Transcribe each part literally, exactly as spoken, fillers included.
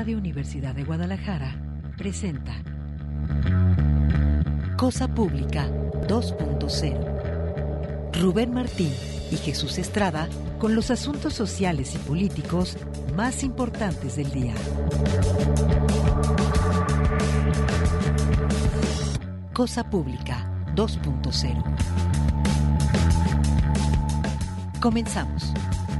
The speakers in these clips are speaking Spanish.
Radio Universidad de Guadalajara presenta Cosa Pública dos punto cero. Rubén Martín y Jesús Estrada con los asuntos sociales y políticos más importantes del día. Cosa Pública dos punto cero. Comenzamos.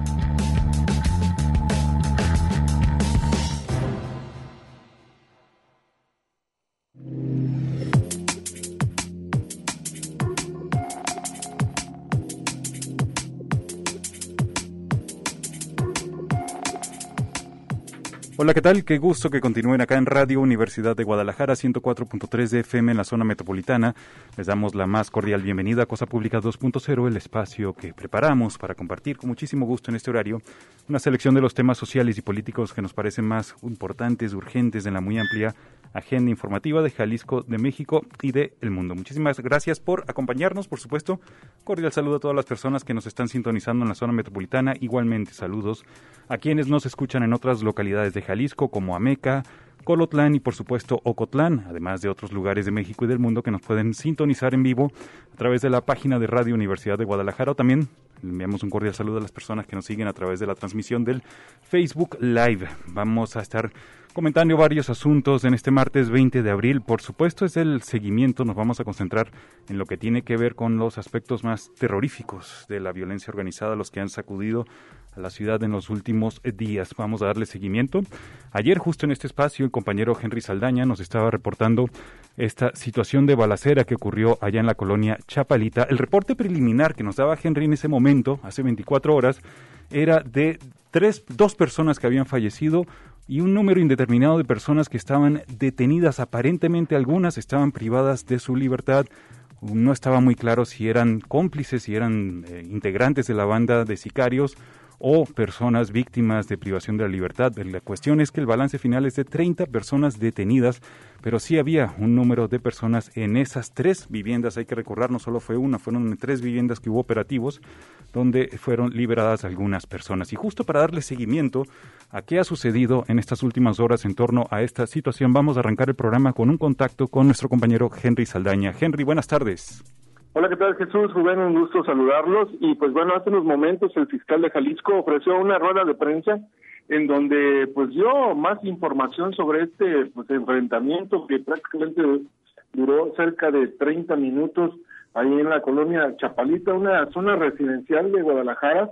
Hola, ¿qué tal? Qué gusto que continúen acá en Radio Universidad de Guadalajara, ciento cuatro punto tres de F M en la zona metropolitana. Les damos la más cordial bienvenida a Cosa Pública dos punto cero, el espacio que preparamos para compartir con muchísimo gusto en este horario una selección de los temas sociales y políticos que nos parecen más importantes, urgentes en la muy amplia agenda informativa de Jalisco, de México y de el mundo. Muchísimas gracias por acompañarnos, por supuesto. Cordial saludo a todas las personas que nos están sintonizando en la zona metropolitana. Igualmente saludos a quienes nos escuchan en otras localidades de Jalisco, como Ameca, Colotlán y por supuesto Ocotlán, además de otros lugares de México y del mundo que nos pueden sintonizar en vivo a través de la página de Radio Universidad de Guadalajara, o también le enviamos un cordial saludo a las personas que nos siguen a través de la transmisión del Facebook Live. Vamos a estar comentando varios asuntos en este martes veinte de abril. Por supuesto, es el seguimiento. Nos vamos a concentrar en lo que tiene que ver con los aspectos más terroríficos de la violencia organizada, los que han sacudido a la ciudad en los últimos días. Vamos a darle seguimiento. Ayer, justo en este espacio, el compañero Henry Saldaña nos estaba reportando esta situación de balacera que ocurrió allá en la colonia Chapalita. El reporte preliminar que nos daba Henry en ese momento, hace veinticuatro horas, era de tres, dos personas que habían fallecido y un número indeterminado de personas que estaban detenidas. Aparentemente algunas estaban privadas de su libertad. No estaba muy claro si eran cómplices, si eran eh, integrantes de la banda de sicarios o personas víctimas de privación de la libertad. La cuestión es que el balance final es de treinta personas detenidas, pero sí había un número de personas en esas tres viviendas. Hay que recordar, no solo fue una, fueron tres viviendas que hubo operativos donde fueron liberadas algunas personas. Y justo para darle seguimiento a qué ha sucedido en estas últimas horas en torno a esta situación, vamos a arrancar el programa con un contacto con nuestro compañero Henry Saldaña. Henry, buenas tardes. Hola, ¿qué tal, Jesús? Rubén, un gusto saludarlos. Y pues bueno, hace unos momentos el fiscal de Jalisco ofreció una rueda de prensa en donde pues dio más información sobre este pues enfrentamiento que prácticamente duró cerca de treinta minutos ahí en la colonia Chapalita, una zona residencial de Guadalajara.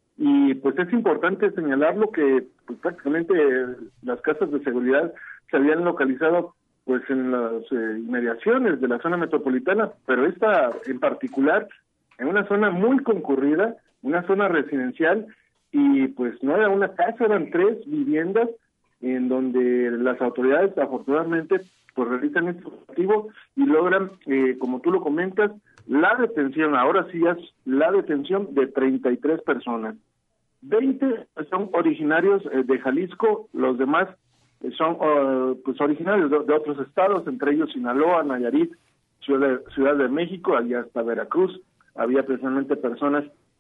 Y pues es importante señalarlo que pues prácticamente las casas de seguridad se habían localizado pues en las eh, inmediaciones de la zona metropolitana, pero esta en particular en una zona muy concurrida, una zona residencial, y pues no era una casa, eran tres viviendas en donde las autoridades afortunadamente pues realizan este operativo y logran, eh, como tú lo comentas, la detención, ahora sí es la detención de treinta y tres personas. veinte son originarios eh, de Jalisco, los demás son uh, pues originarios de, de otros estados, entre ellos Sinaloa, Nayarit, Ciudad de, Ciudad de México, allá hasta Veracruz. Había precisamente personas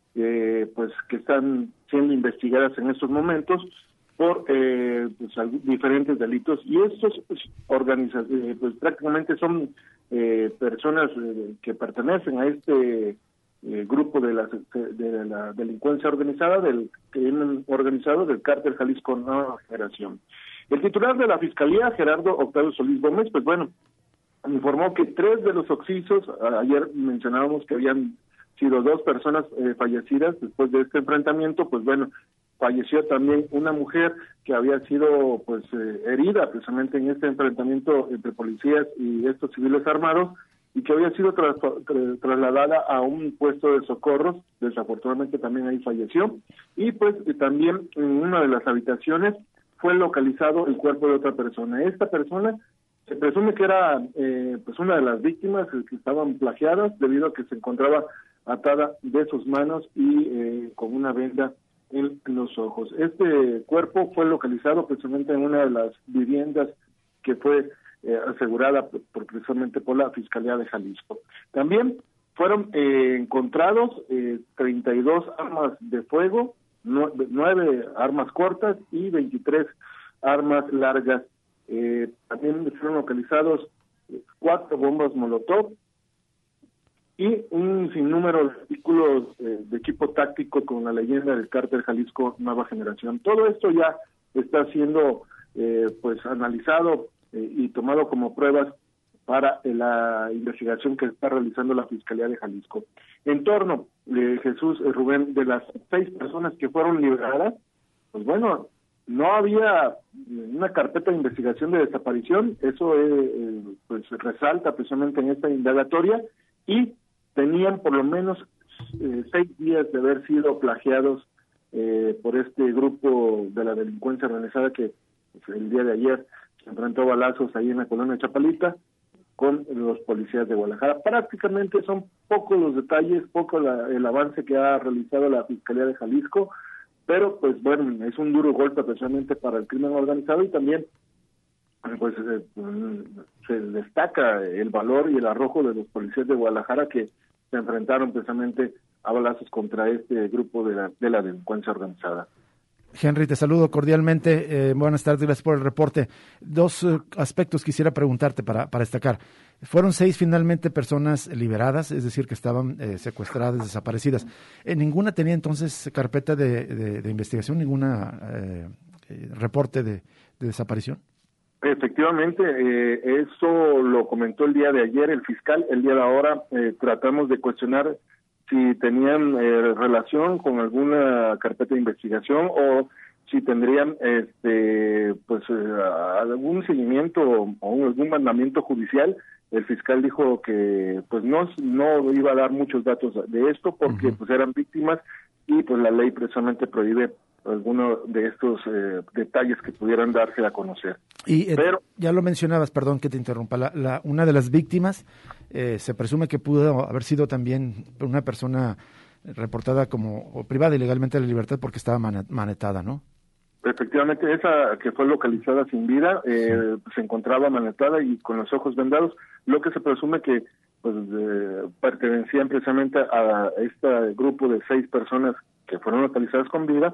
eh, pues que están siendo investigadas en estos momentos por eh, pues, diferentes delitos, y estos pues, organiza eh, pues prácticamente son eh, personas eh, que pertenecen a este eh, grupo de la, de la delincuencia organizada, del crimen organizado del Cártel Jalisco Nueva Generación. El titular de la Fiscalía, Gerardo Octavio Solís Gómez, pues bueno, informó que tres de los occisos, ayer mencionábamos que habían sido dos personas eh, fallecidas después de este enfrentamiento, pues bueno, falleció también una mujer que había sido pues eh, herida precisamente en este enfrentamiento entre policías y estos civiles armados, y que había sido tras, tra, trasladada a un puesto de socorros. Desafortunadamente también ahí falleció, y pues eh, también en una de las habitaciones fue localizado el cuerpo de otra persona. Esta persona se presume que era eh, pues una de las víctimas que estaban plagiadas debido a que se encontraba atada de sus manos y eh, con una venda en los ojos. Este cuerpo fue localizado precisamente en una de las viviendas que fue eh, asegurada por, por, precisamente por la Fiscalía de Jalisco. También fueron eh, encontrados eh, treinta y dos armas de fuego, nueve armas cortas y veintitrés armas largas. Eh, también fueron localizados cuatro bombas Molotov y un sinnúmero de artículos eh, de equipo táctico con la leyenda del Cártel Jalisco Nueva Generación. Todo esto ya está siendo eh, pues analizado eh, y tomado como pruebas para eh, la investigación que está realizando la Fiscalía de Jalisco. En torno, eh, Jesús, eh, Rubén, de las seis personas que fueron liberadas, pues bueno, no había una carpeta de investigación de desaparición, eso eh, eh, pues resalta precisamente en esta indagatoria, y tenían por lo menos eh, seis días de haber sido plagiados eh, por este grupo de la delincuencia organizada que pues, el día de ayer se enfrentó a balazos ahí en la colonia Chapalita con los policías de Guadalajara. Prácticamente son pocos los detalles, poco la, el avance que ha realizado la Fiscalía de Jalisco, pero pues bueno, es un duro golpe precisamente para el crimen organizado y también pues eh, se destaca el valor y el arrojo de los policías de Guadalajara que se enfrentaron precisamente a balazos contra este grupo de la, de la delincuencia organizada. Henry, te saludo cordialmente. Eh, buenas tardes, gracias por el reporte. Dos uh, aspectos quisiera preguntarte para, para destacar. Fueron seis finalmente personas liberadas, es decir, que estaban eh, secuestradas, desaparecidas. Eh, ¿Ninguna tenía entonces carpeta de, de, de investigación, ninguna eh, eh, reporte de, de desaparición? Efectivamente, eh, eso lo comentó el día de ayer el fiscal. El día de ahora eh, tratamos de cuestionar si tenían eh, relación con alguna carpeta de investigación o si tendrían este pues eh, algún seguimiento o algún mandamiento judicial. El fiscal dijo que pues no no iba a dar muchos datos de esto porque uh-huh. pues eran víctimas y pues la ley precisamente prohíbe algunos de estos eh, detalles que pudieran darse a conocer. Y eh, Pero ya lo mencionabas, perdón que te interrumpa, la, la, una de las víctimas eh, se presume que pudo haber sido también una persona reportada como o privada ilegalmente de la libertad porque estaba manetada, ¿no? Efectivamente, esa que fue localizada sin vida eh, sí. se encontraba manetada y con los ojos vendados, lo que se presume que pues eh, pertenecían precisamente a este grupo de seis personas que fueron localizadas con vida,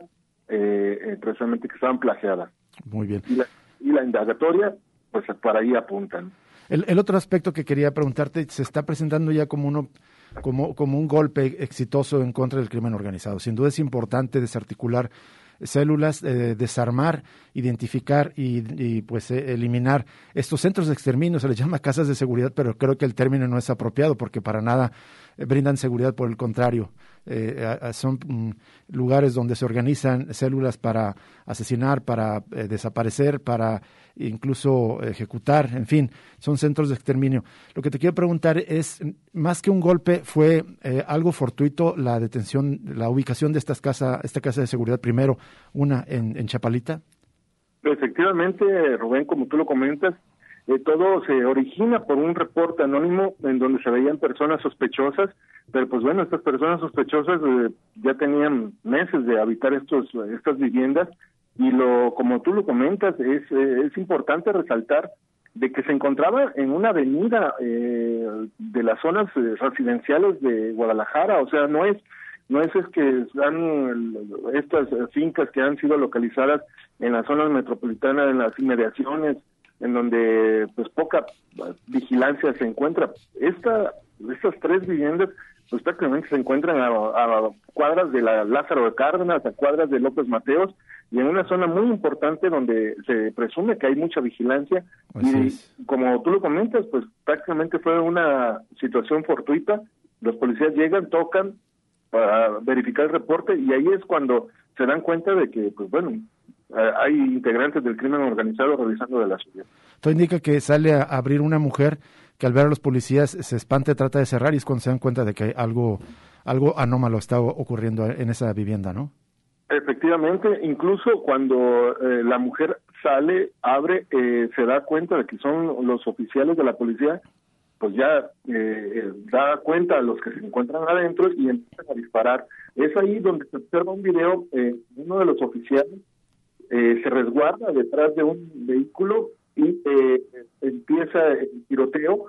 eh, precisamente que estaban plagiadas. Muy bien. Y la, y la indagatoria, pues para ahí apuntan. El, el otro aspecto que quería preguntarte, se está presentando ya como uno como, como un golpe exitoso en contra del crimen organizado. Sin duda es importante desarticular células, eh, desarmar, identificar y, y pues eh, eliminar estos centros de exterminio. Se les llama casas de seguridad, pero creo que el término no es apropiado porque para nada eh, brindan seguridad, por el contrario. Eh, a, son mm, lugares donde se organizan células para asesinar, para eh, desaparecer, para incluso ejecutar, en fin, son centros de exterminio. Lo que te quiero preguntar es, más que un golpe, ¿fue eh, algo fortuito la detención, la ubicación de estas casa, esta casa de seguridad, primero una en, en Chapalita? Efectivamente, Rubén, como tú lo comentas, eh, todo se origina por un reporte anónimo en donde se veían personas sospechosas, pero pues bueno, estas personas sospechosas eh, ya tenían meses de habitar estos estas viviendas y lo como tú lo comentas, es, eh, es importante resaltar de que se encontraba en una avenida eh, de las zonas eh, residenciales de Guadalajara, o sea, no es no es, es que han estas fincas que han sido localizadas en las zonas metropolitanas, en las inmediaciones, en donde pues poca vigilancia se encuentra. Esta, estas tres viviendas pues prácticamente se encuentran a, a cuadras de la Lázaro de Cárdenas, a cuadras de López Mateos, y en una zona muy importante donde se presume que hay mucha vigilancia. Así y es. Como tú lo comentas, pues prácticamente fue una situación fortuita. Los policías llegan, tocan para verificar el reporte y ahí es cuando se dan cuenta de que, pues bueno, hay integrantes del crimen organizado realizando de la suya. Esto indica que sale a abrir una mujer que al ver a los policías se espanta, trata de cerrar y es cuando se dan cuenta de que algo algo anómalo está ocurriendo en esa vivienda, ¿no? Efectivamente, incluso cuando eh, la mujer sale, abre, eh, se da cuenta de que son los oficiales de la policía, pues ya eh, da cuenta a los que se encuentran adentro y empiezan a disparar. Es ahí donde se observa un video, eh, uno de los oficiales eh, se resguarda detrás de un vehículo y eh, empieza el tiroteo.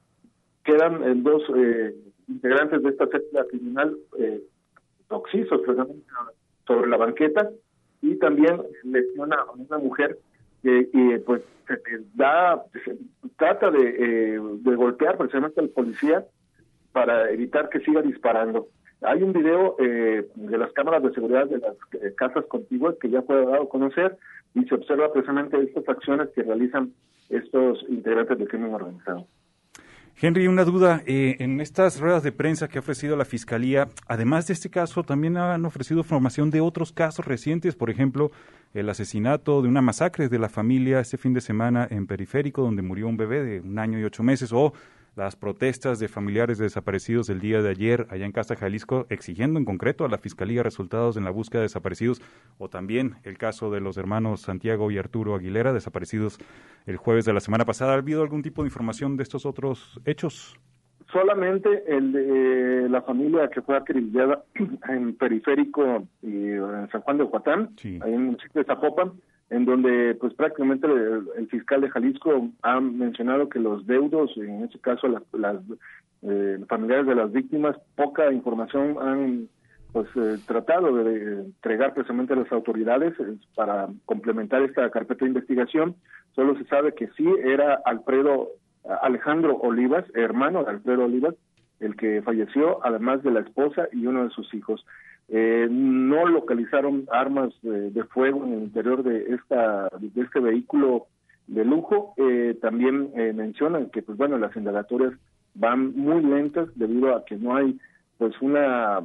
Quedan eh, dos eh, integrantes de esta célula criminal eh, oxisos sobre la banqueta y también lesiona a una mujer eh, y pues se da, se trata de, eh, de golpear precisamente al policía para evitar que siga disparando. Hay un video eh, de las cámaras de seguridad de las eh, casas contiguas que ya fue dado a conocer y se observa precisamente estas acciones que realizan estos integrantes del crimen organizado. Henry, una duda, eh, en estas ruedas de prensa que ha ofrecido la Fiscalía, además de este caso, también han ofrecido información de otros casos recientes, por ejemplo, el asesinato de una masacre de la familia este fin de semana en Periférico, donde murió un bebé de un año y ocho meses, o las protestas de familiares de desaparecidos del día de ayer allá en Casa Jalisco, exigiendo en concreto a la Fiscalía resultados en la búsqueda de desaparecidos, o también el caso de los hermanos Santiago y Arturo Aguilera, desaparecidos el jueves de la semana pasada. ¿Ha habido algún tipo de información de estos otros hechos? Solamente el de la familia que fue acribillada en Periférico y en San Juan de Huatán, sí, ahí en el municipio de Zapopan, en donde pues prácticamente el, el fiscal de Jalisco ha mencionado que los deudos, en este caso las, las eh, familiares de las víctimas, poca información han pues eh, tratado de entregar precisamente a las autoridades eh, para complementar esta carpeta de investigación. Solo se sabe que sí era Alfredo Alejandro Olivas, hermano de Alfredo Olivas, el que falleció, además de la esposa y uno de sus hijos. Eh, no localizaron armas de, de fuego en el interior de esta de este vehículo de lujo. Eh, también eh, mencionan que pues bueno, las indagatorias van muy lentas debido a que no hay pues una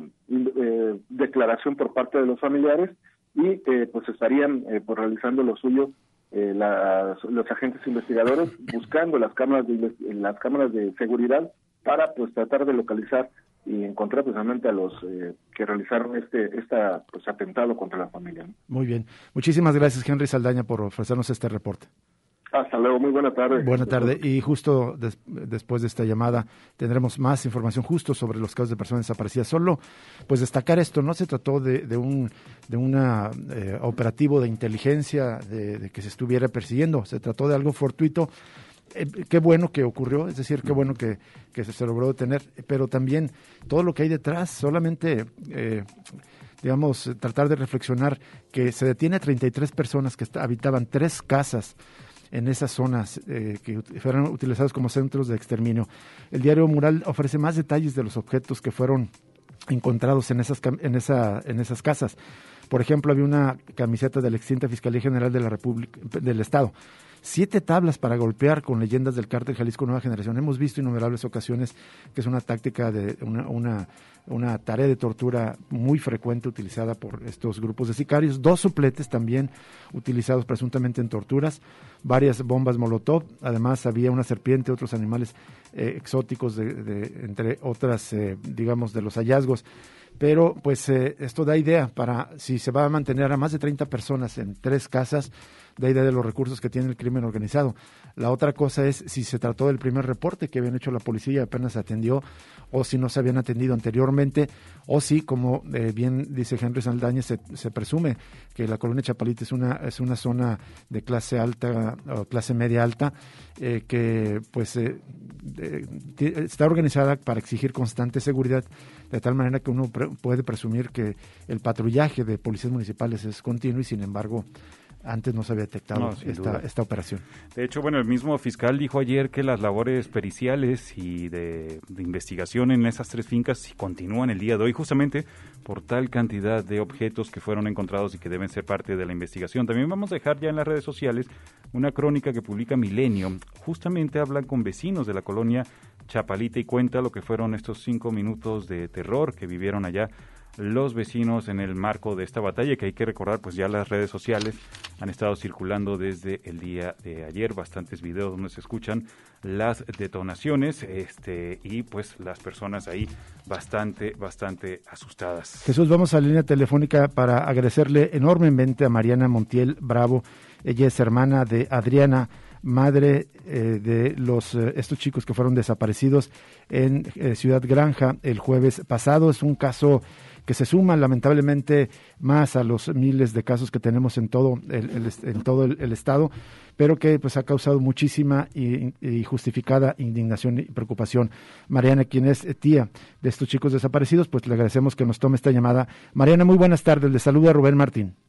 eh, declaración por parte de los familiares y eh, pues estarían eh, pues realizando lo suyo eh, las, los agentes investigadores buscando las cámaras de las cámaras de seguridad para pues tratar de localizar y encontrar precisamente a los eh, que realizaron este esta pues atentado contra la familia, ¿no? Muy bien. Muchísimas gracias, Henry Saldaña, por ofrecernos este reporte. Hasta luego, muy buena tarde. Buena tarde, y justo des, después de esta llamada tendremos más información justo sobre los casos de personas desaparecidas. Solo pues destacar esto, no se trató de, de un de una eh, operativo de inteligencia de, de que se estuviera persiguiendo, se trató de algo fortuito. Eh, qué bueno que ocurrió, es decir, qué bueno que, que se, se logró detener, pero también todo lo que hay detrás, solamente, eh, digamos, tratar de reflexionar que se detiene a treinta y tres personas que está, habitaban tres casas en esas zonas eh, que fueron utilizadas como centros de exterminio. El diario Mural ofrece más detalles de los objetos que fueron encontrados en esas, en esa, en esas casas. Por ejemplo, había una camiseta de la extinta Fiscalía General de la República, del Estado, siete tablas para golpear con leyendas del cártel Jalisco Nueva Generación. Hemos visto innumerables ocasiones que es una táctica de una, una, una tarea de tortura muy frecuente utilizada por estos grupos de sicarios. Dos sopletes también utilizados presuntamente en torturas, varias bombas Molotov, además había una serpiente, otros animales eh, exóticos, de, de, entre otras, eh, digamos, de los hallazgos. Pero pues eh, esto da idea para si se va a mantener a más de treinta personas en tres casas, da idea de los recursos que tiene el crimen organizado. La otra cosa es si se trató del primer reporte que habían hecho la policía y apenas se atendió, o si no se habían atendido anteriormente, o si, como eh, bien dice Henry Saldaña, se, se presume que la colonia Chapalita es una es una zona de clase alta o clase media alta, eh, que pues eh, eh, está organizada para exigir constante seguridad, de tal manera que uno pre- puede presumir que el patrullaje de policías municipales es continuo y sin embargo antes no se había detectado no, esta, esta operación. De hecho, bueno, el mismo fiscal dijo ayer que las labores periciales y de, de investigación en esas tres fincas continúan el día de hoy, justamente por tal cantidad de objetos que fueron encontrados y que deben ser parte de la investigación. También vamos a dejar ya en las redes sociales una crónica que publica Milenio. Justamente hablan con vecinos de la colonia Chapalita y cuenta lo que fueron estos cinco minutos de terror que vivieron allá los vecinos en el marco de esta batalla, que hay que recordar, pues ya las redes sociales han estado circulando desde el día de ayer bastantes videos donde se escuchan las detonaciones este y pues las personas ahí bastante, bastante asustadas. Jesús, vamos a la línea telefónica para agradecerle enormemente a Mariana Montiel Bravo. Ella es hermana de Adriana, madre eh, de los eh, estos chicos que fueron desaparecidos en eh, Ciudad Granja el jueves pasado. Es un caso que se suma lamentablemente más a los miles de casos que tenemos en todo el, el en todo el, el estado, pero que pues ha causado muchísima y, y justificada indignación y preocupación. Mariana, quien es tía de estos chicos desaparecidos, pues le agradecemos que nos tome esta llamada. Mariana, muy buenas tardes, le saluda Rubén Martín.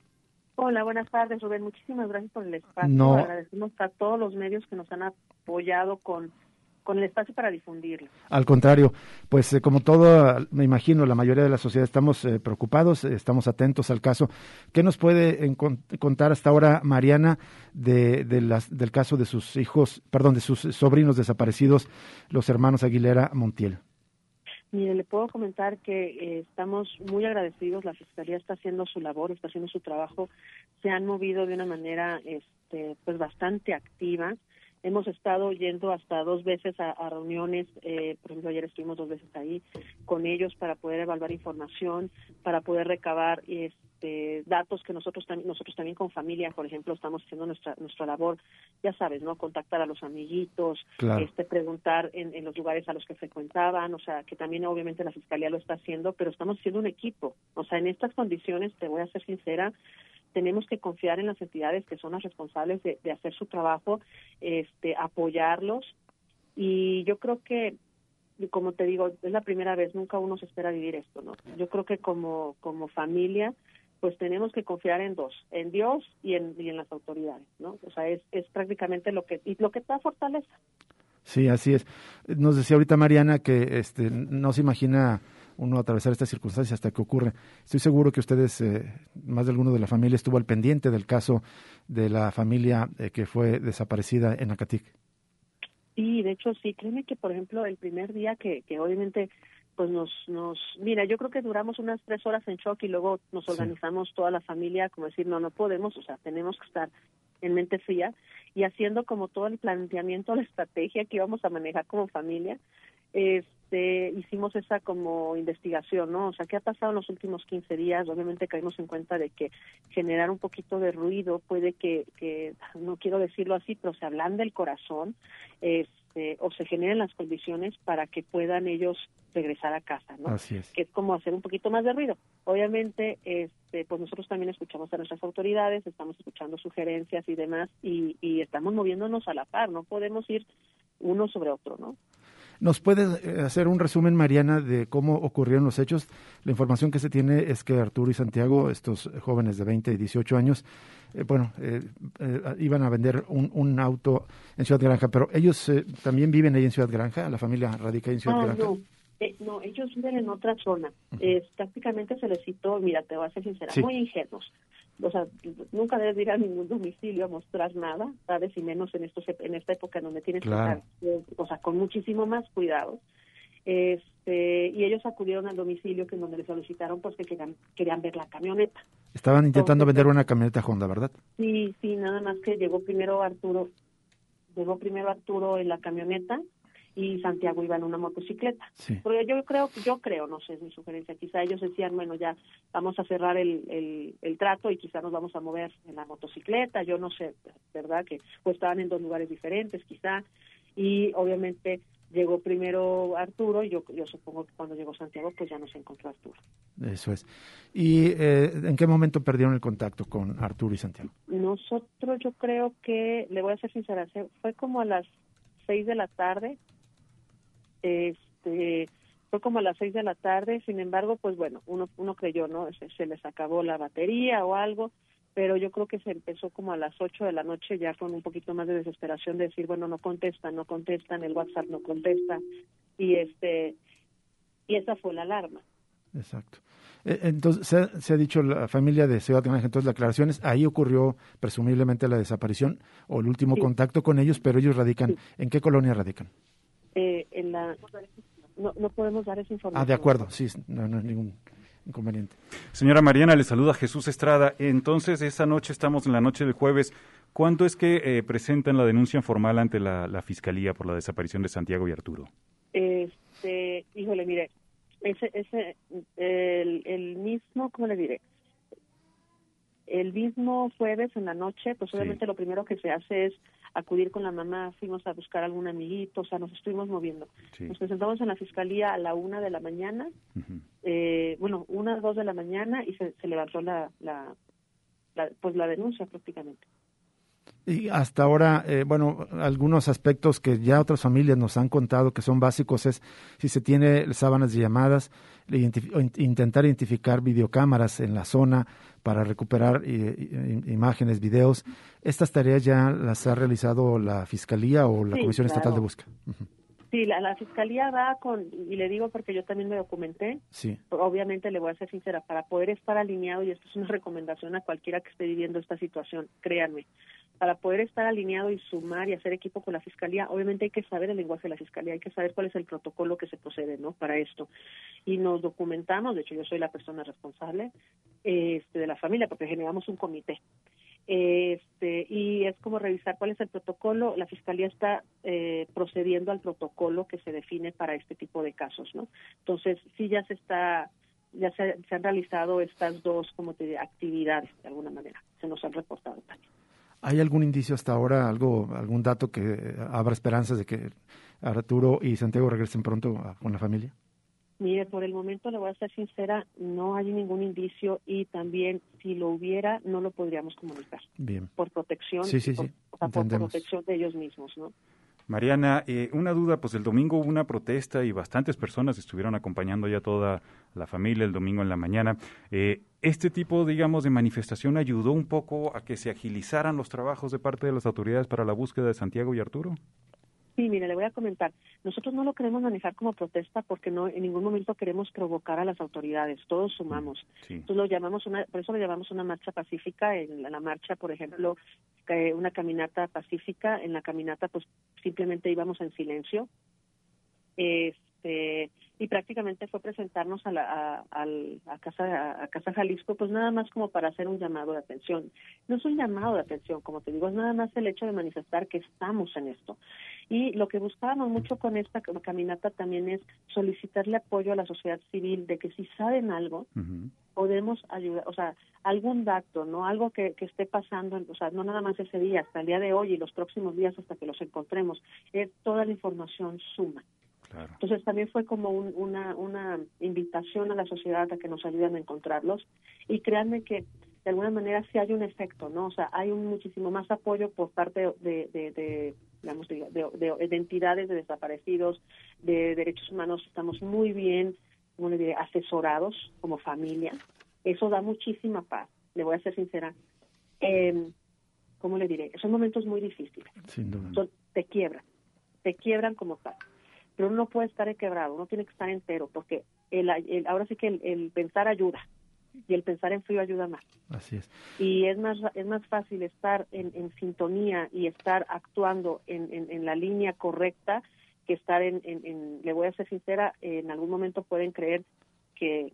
Hola, buenas tardes, Rubén. Muchísimas gracias por el espacio. No. Agradecemos a todos los medios que nos han apoyado con, con el espacio para difundirlo. Al contrario, pues eh, como todo, me imagino, la mayoría de la sociedad estamos eh, preocupados, eh, estamos atentos al caso. ¿Qué nos puede en, contar hasta ahora, Mariana, de, de las, del caso de sus hijos, perdón, de sus sobrinos desaparecidos, los hermanos Aguilera Montiel? Mire, le puedo comentar que eh, estamos muy agradecidos, la Fiscalía está haciendo su labor, está haciendo su trabajo, se han movido de una manera este, pues bastante activa. Hemos estado yendo hasta dos veces a, a reuniones, eh, por ejemplo, ayer estuvimos dos veces ahí con ellos para poder evaluar información, para poder recabar este, datos que nosotros también, nosotros también con familia, por ejemplo, estamos haciendo nuestra nuestra labor, ya sabes, ¿no? Contactar a los amiguitos, claro. este, preguntar en, en los lugares a los que frecuentaban, o sea, que también obviamente la Fiscalía lo está haciendo, pero estamos siendo un equipo. O sea, en estas condiciones, te voy a ser sincera, tenemos que confiar en las entidades que son las responsables de, de hacer su trabajo, este, apoyarlos, y yo creo que, como te digo, es la primera vez, nunca uno se espera vivir esto, ¿no? Yo creo que como, como familia, pues tenemos que confiar en dos, en Dios y en, y en las autoridades, ¿no? O sea, es, es prácticamente lo que, y lo que da fortaleza. Sí, así es. Nos decía ahorita Mariana que este, no se imagina uno atravesar estas circunstancias hasta que ocurre. Estoy seguro que ustedes, eh, más de alguno de la familia, estuvo al pendiente del caso de la familia eh, que fue desaparecida en Acatic. Sí, de hecho sí, créeme que por ejemplo el primer día que, que obviamente pues nos, nos, mira, yo creo que duramos unas tres horas en shock y luego nos organizamos sí. toda la familia, como decir, no, no podemos, o sea, tenemos que estar en mente fría y haciendo como todo el planteamiento, la estrategia que íbamos a manejar como familia. Este, hicimos esa como investigación, ¿no? O sea, ¿qué ha pasado en los últimos quince días? Obviamente caímos en cuenta de que generar un poquito de ruido puede que, que no quiero decirlo así, pero se ablande el corazón, este, o se generen las condiciones para que puedan ellos regresar a casa, ¿no? Así es. Que es como hacer un poquito más de ruido. Obviamente, este, pues nosotros también escuchamos a nuestras autoridades, estamos escuchando sugerencias y demás, y, y estamos moviéndonos a la par, no podemos ir uno sobre otro, ¿no? ¿Nos puede hacer un resumen, Mariana, de cómo ocurrieron los hechos? La información que se tiene es que Arturo y Santiago, estos jóvenes de veinte y dieciocho años, eh, bueno, eh, eh, iban a vender un, un auto en Ciudad Granja, pero ellos eh, también viven ahí en Ciudad Granja, la familia radica ahí en Ciudad ah, Granja. No. Eh, no, ellos viven en otra zona. Uh-huh. eh, prácticamente se les citó, mira, te voy a ser sincera, sí. muy ingenuos. O sea, nunca debes ir a ningún domicilio a mostrar nada, ¿sabes? Y menos en estos en esta época en donde tienes claro. que estar, o sea, con muchísimo más cuidado. Este, y ellos acudieron al domicilio que en donde les solicitaron pues que querían, querían ver la camioneta. Estaban intentando Entonces, vender una camioneta Honda, ¿verdad? Sí, sí, nada más que llegó primero Arturo, llegó primero Arturo en la camioneta y Santiago iba en una motocicleta. Sí. Porque yo creo, yo creo, no sé, es mi sugerencia, quizá ellos decían, bueno, ya vamos a cerrar el, el, el trato y quizá nos vamos a mover en la motocicleta, yo no sé, ¿verdad? Que pues estaban en dos lugares diferentes quizá, y obviamente llegó primero Arturo y yo, yo supongo que cuando llegó Santiago pues ya no se encontró Arturo. Eso es. ¿Y eh, en qué momento perdieron el contacto con Arturo y Santiago? Nosotros yo creo que, le voy a ser sincera, fue como a las seis de la tarde, este fue como a las seis de la tarde, sin embargo, pues bueno, uno uno creyó, ¿no? Se, se les acabó la batería o algo, pero yo creo que se empezó como a las ocho de la noche, ya con un poquito más de desesperación de decir, bueno, no contestan, no contestan, el WhatsApp no contesta, y este y esa fue la alarma. Exacto. Entonces, se ha, se ha dicho la familia de Ciudad Granja, entonces las declaraciones, ahí ocurrió presumiblemente la desaparición o el último sí. contacto con ellos, pero ellos radican, sí. ¿en qué colonia radican? Eh, en la no, no podemos dar esa información. Ah, de acuerdo, sí, no, no hay ningún inconveniente. Señora Mariana, le saluda Jesús Estrada. Entonces, esa noche, estamos en la noche del jueves. ¿Cuándo es que eh, presentan la denuncia formal ante la, la Fiscalía por la desaparición de Santiago y Arturo? Este, híjole, mire, ese, ese, el, el mismo, ¿cómo le diré? El mismo jueves en la noche, pues obviamente sí. lo primero que se hace es acudir con la mamá, fuimos a buscar algún amiguito, o sea, nos estuvimos moviendo. Sí. Nos presentamos en la Fiscalía a la una de la mañana, uh-huh. eh, bueno, una, dos de la mañana, y se, se levantó la, la, la, pues la denuncia prácticamente. Y hasta ahora, eh, bueno, algunos aspectos que ya otras familias nos han contado que son básicos es si se tiene sábanas de llamadas, identif- intentar identificar videocámaras en la zona para recuperar eh, imágenes, videos. ¿Estas tareas ya las ha realizado la Fiscalía o la Sí, Comisión claro. Estatal de Búsqueda? Uh-huh. Sí, la, la Fiscalía va con, y le digo porque yo también me documenté, sí. Obviamente le voy a ser sincera, para poder estar alineado, y esto es una recomendación a cualquiera que esté viviendo esta situación, créanme, para poder estar alineado y sumar y hacer equipo con la Fiscalía, obviamente hay que saber el lenguaje de la Fiscalía, hay que saber cuál es el protocolo que se procede, ¿no?, para esto. Y nos documentamos, de hecho yo soy la persona responsable este, de la familia, porque generamos un comité. Este, y es como revisar cuál es el protocolo. La Fiscalía está eh, procediendo al protocolo que se define para este tipo de casos, ¿no? Entonces, sí ya se está, ya se, se han realizado estas dos, como te digo, actividades, de alguna manera, se nos han reportado también. ¿Hay algún indicio hasta ahora, algo, algún dato que abra esperanzas de que Arturo y Santiago regresen pronto a, con la familia? Mire, por el momento, le voy a ser sincera, no hay ningún indicio, y también si lo hubiera, no lo podríamos comunicar. Bien. Por protección, sí, sí, por, sí. o sea, por protección de ellos mismos, ¿no? Mariana, eh, una duda, pues el domingo hubo una protesta y bastantes personas estuvieron acompañando ya toda la familia el domingo en la mañana. Eh, ¿Este tipo, digamos, de manifestación ayudó un poco a que se agilizaran los trabajos de parte de las autoridades para la búsqueda de Santiago y Arturo? Sí, mire, le voy a comentar. Nosotros no lo queremos manejar como protesta porque no en ningún momento queremos provocar a las autoridades. Todos sumamos. Sí. Entonces lo llamamos una, por eso lo llamamos una marcha pacífica. En la, la marcha, por ejemplo, una caminata pacífica. En la caminata, pues simplemente íbamos en silencio. Este y prácticamente fue presentarnos a la a, a, a casa a, a Casa Jalisco, pues nada más como para hacer un llamado de atención. No es un llamado de atención, como te digo, es nada más el hecho de manifestar que estamos en esto. Y lo que buscábamos mucho con esta caminata también es solicitarle apoyo a la sociedad civil de que si saben algo, uh-huh. podemos ayudar, o sea, algún dato, ¿no? Algo que, que esté pasando, o sea, no nada más ese día, hasta el día de hoy y los próximos días hasta que los encontremos, es toda la información suma. Claro. Entonces también fue como un, una, una invitación a la sociedad a que nos ayuden a encontrarlos, y créanme que de alguna manera sí hay un efecto, ¿no? O sea, hay un muchísimo más apoyo por parte de, de, de digamos, de, de, de, de entidades de desaparecidos, de derechos humanos. Estamos muy bien, como le diré, asesorados como familia. Eso da muchísima paz, le voy a ser sincera. Eh, ¿Cómo le diré? Son momentos muy difíciles. Sin duda. Son, te quiebran, te quiebran como tal. Pero uno no puede estar quebrado, uno tiene que estar entero, porque el, el, ahora sí que el, el pensar ayuda, y el pensar en frío ayuda más. Así es. Y es más es más fácil estar en, en sintonía y estar actuando en, en, en la línea correcta que estar en, en, en, le voy a ser sincera, en algún momento pueden creer que